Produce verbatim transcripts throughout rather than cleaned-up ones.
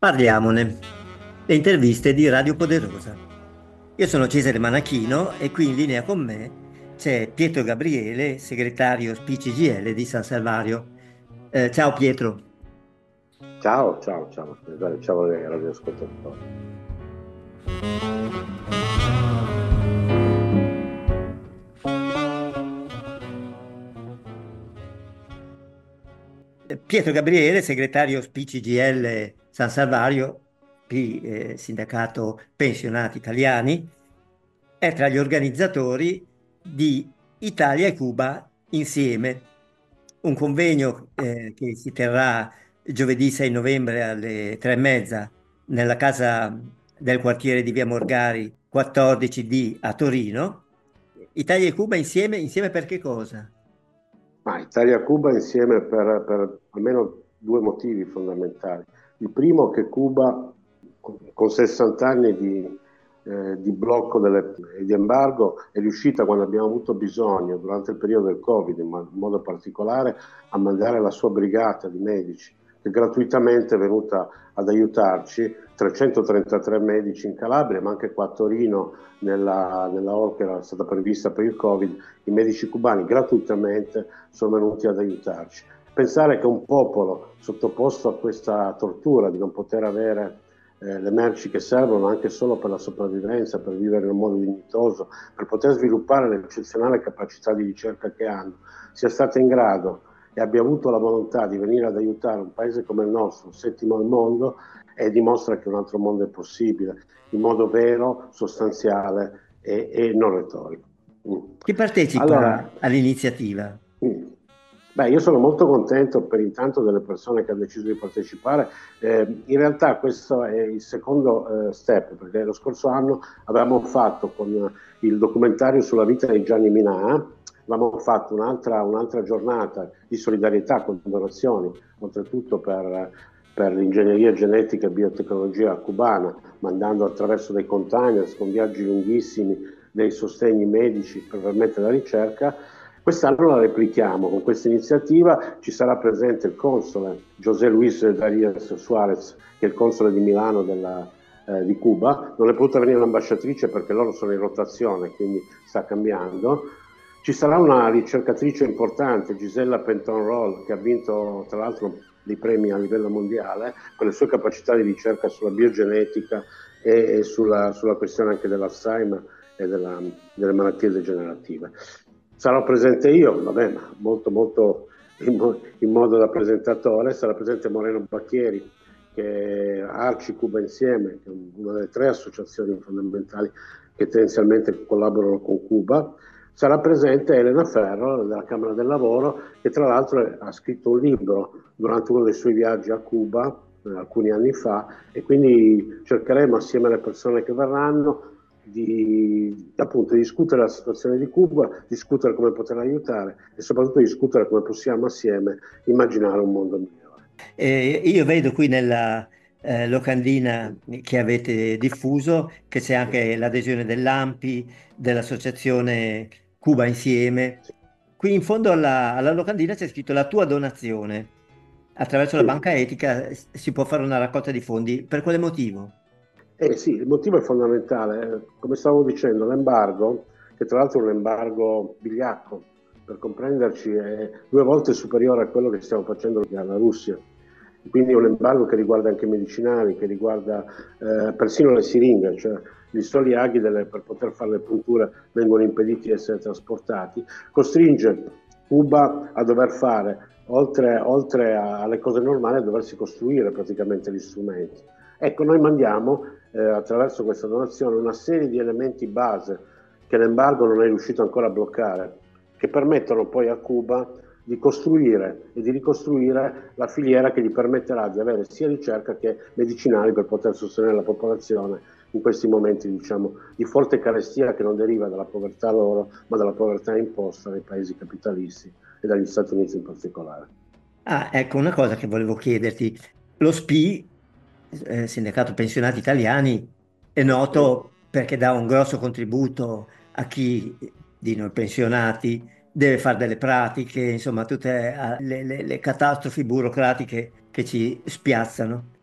Parliamone, le interviste di Radio Poderosa. Io sono Cesare Manachino e qui in linea con me c'è Pietro Gabriele, segretario P C G L di San Salvario. Eh, ciao Pietro. Ciao, ciao, ciao, ciao ai radioascoltatori. Pietro Gabriele, segretario P C G L San Salvario, P, eh, Sindacato Pensionati Italiani, è tra gli organizzatori di Italia e Cuba insieme, un convegno eh, che si terrà giovedì sei novembre alle tre e mezza nella casa del quartiere di Via Morgari quattordici D a Torino. Italia e Cuba insieme, insieme per che cosa? Ma Italia-Cuba insieme per, per almeno due motivi fondamentali. Il primo che Cuba, con sessanta anni di, eh, di blocco delle, di embargo, è riuscita, quando abbiamo avuto bisogno, durante il periodo del Covid, in modo particolare, a mandare la sua brigata di medici, che gratuitamente è venuta ad aiutarci, trecentotrentatré medici in Calabria, ma anche qua a Torino, nella, nella hall che era stata prevista per il Covid, i medici cubani gratuitamente sono venuti ad aiutarci. Pensare che un popolo sottoposto a questa tortura di non poter avere eh, le merci che servono anche solo per la sopravvivenza, per vivere in un modo dignitoso, per poter sviluppare l'eccezionale capacità di ricerca che hanno, sia stato in grado e abbia avuto la volontà di venire ad aiutare un paese come il nostro, settimo al mondo, e dimostra che un altro mondo è possibile, in modo vero, sostanziale e, e non retorico. Mm. Chi partecipa Allora, all'iniziativa? mm, beh, io sono molto contento per intanto delle persone che hanno deciso di partecipare. Eh, in realtà questo è il secondo eh, step, perché lo scorso anno avevamo fatto con il documentario sulla vita di Gianni Minà, avevamo fatto un'altra, un'altra giornata di solidarietà con donazioni, oltretutto per, per l'ingegneria genetica e biotecnologia cubana, mandando attraverso dei containers con viaggi lunghissimi dei sostegni medici per permettere la ricerca. Quest'anno la replichiamo con questa iniziativa, ci sarà presente il console José Luis Darius Suarez, che è il console di Milano della, eh, di Cuba. Non è potuta venire l'ambasciatrice perché loro sono in rotazione, quindi sta cambiando. Ci sarà una ricercatrice importante, Gisella Penton-Roll, che ha vinto tra l'altro dei premi a livello mondiale per le sue capacità di ricerca sulla biogenetica e, e sulla, sulla questione anche dell'Alzheimer e della, delle malattie degenerative. Sarò presente io, vabbè, ma molto molto in, mo- in modo da presentatore, sarà presente Moreno Bacchieri, che è Arci Cuba Insieme, che è una delle tre associazioni fondamentali che tendenzialmente collaborano con Cuba. Sarà presente Elena Ferro della Camera del Lavoro, che tra l'altro ha scritto un libro durante uno dei suoi viaggi a Cuba eh, alcuni anni fa, e quindi cercheremo assieme alle persone che verranno di, appunto, discutere la situazione di Cuba, discutere come poter aiutare e soprattutto discutere come possiamo assieme immaginare un mondo migliore. Eh, io vedo qui nella eh, locandina che avete diffuso che c'è anche l'adesione dell'A M P I, dell'associazione Cuba Insieme. Sì. Qui in fondo alla, alla locandina c'è scritto la tua donazione. Attraverso la Sì. banca etica eh, si può fare una raccolta di fondi. Per quale motivo? Eh sì, il motivo è fondamentale. Come stavo dicendo, l'embargo, che tra l'altro è un embargo vigliacco, per comprenderci, è due volte superiore a quello che stiamo facendo alla Russia. Quindi è un embargo che riguarda anche i medicinali, che riguarda eh, persino le siringhe, cioè gli soli aghi delle, per poter fare le punture vengono impediti di essere trasportati. Costringe Cuba a dover fare, oltre, oltre alle cose normali, a doversi costruire praticamente gli strumenti. Ecco, noi mandiamo eh, attraverso questa donazione una serie di elementi base che l'embargo non è riuscito ancora a bloccare, che permettono poi a Cuba di costruire e di ricostruire la filiera che gli permetterà di avere sia ricerca che medicinali per poter sostenere la popolazione in questi momenti, diciamo, di forte carestia che non deriva dalla povertà loro, ma dalla povertà imposta dai paesi capitalisti e dagli Stati Uniti in particolare. Ah, ecco una cosa che volevo chiederti. Lo S P I, eh, Sindacato Pensionati Italiani, è Sì. noto perché dà un grosso contributo a chi di noi pensionati deve fare delle pratiche, insomma, tutte eh, le, le- le catastrofi burocratiche che ci spiazzano.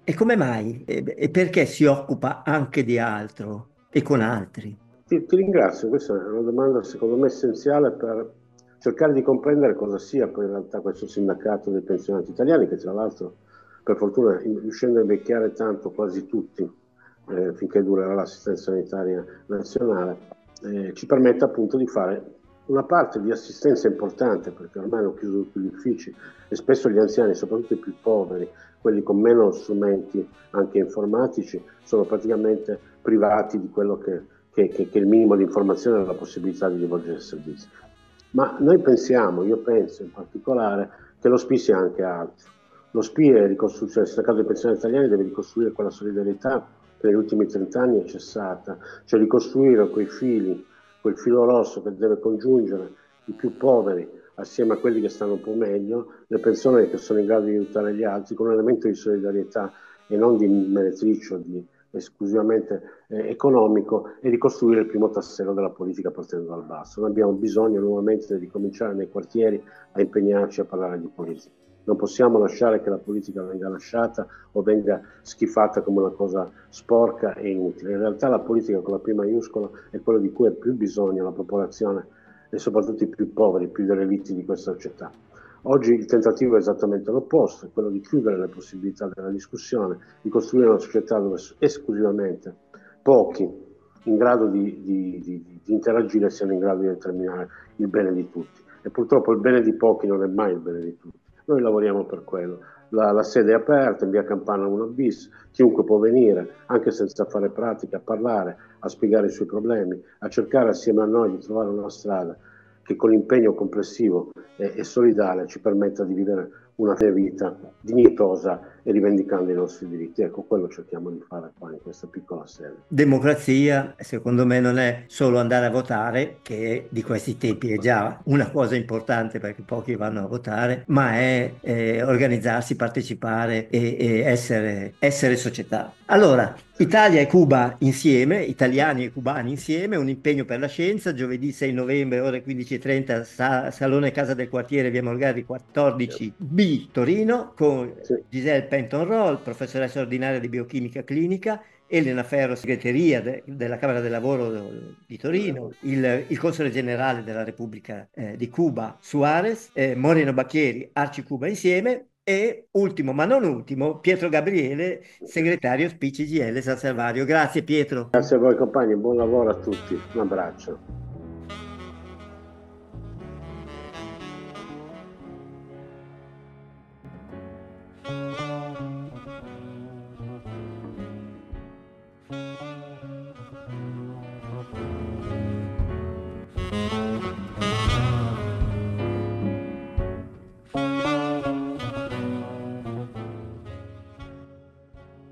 E come mai? E, e perché si occupa anche di altro e con altri? Ti, ti ringrazio, questa è una domanda secondo me essenziale per cercare di comprendere cosa sia poi in realtà questo sindacato dei pensionati italiani, che tra l'altro per fortuna in- riuscendo a invecchiare tanto quasi tutti, eh, finché durerà l'assistenza sanitaria nazionale, eh, ci permette appunto di fare una parte di assistenza importante, perché ormai hanno chiuso tutti gli uffici e spesso gli anziani, soprattutto i più poveri, quelli con meno strumenti anche informatici, sono praticamente privati di quello che che, che, che il minimo di informazione e la possibilità di rivolgere servizi. Ma noi pensiamo, io penso in particolare, che lo S P I sia anche altro. Lo S P I è ricostruzione, il sindacato dei pensionati italiani deve ricostruire quella solidarietà che negli ultimi trent'anni è cessata, cioè ricostruire quei fili, quel filo rosso che deve congiungere i più poveri assieme a quelli che stanno un po' meglio, le persone che sono in grado di aiutare gli altri, con un elemento di solidarietà e non di meretricio, di esclusivamente eh, economico, e ricostruire il primo tassello della politica partendo dal basso. Noi abbiamo bisogno nuovamente di cominciare nei quartieri a impegnarci a parlare di politica. Non possiamo lasciare che la politica venga lasciata o venga schifata come una cosa sporca e inutile. In realtà la politica con la P maiuscola è quello di cui ha più bisogno la popolazione e soprattutto i più poveri, i più derelitti di questa società. Oggi il tentativo è esattamente l'opposto, è quello di chiudere le possibilità della discussione, di costruire una società dove esclusivamente pochi in grado di, di, di, di interagire siano in grado di determinare il bene di tutti. E purtroppo il bene di pochi non è mai il bene di tutti. Noi lavoriamo per quello. La, la sede è aperta in via Campana uno bis, chiunque può venire, anche senza fare pratica, a parlare, a spiegare i suoi problemi, a cercare assieme a noi di trovare una strada che con l'impegno complessivo e, e solidale ci permetta di vivere una vita dignitosa e rivendicando i nostri diritti. Ecco, quello cerchiamo di fare qua in questa piccola sede. Democrazia, secondo me, non è solo andare a votare, che di questi tempi è già una cosa importante perché pochi vanno a votare, ma è eh, organizzarsi, partecipare e, e essere, essere società. Allora, Italia e Cuba insieme, italiani e cubani insieme, un impegno per la scienza, giovedì sei novembre, ore quindici e trenta, sa- Salone Casa del Quartiere, via Molgari quattordici B, Torino, con Sì. Giselle Penton-Roll, professoressa ordinaria di biochimica clinica, Elena Ferro, segreteria de- della Camera del Lavoro di Torino, il, il console generale della Repubblica eh, di Cuba, Suarez, eh, Moreno Bacchieri, Arci Cuba insieme, e ultimo ma non ultimo, Pietro Gabriele, segretario S P I C G I L San Salvario. Grazie Pietro. Grazie a voi compagni, buon lavoro a tutti, un abbraccio.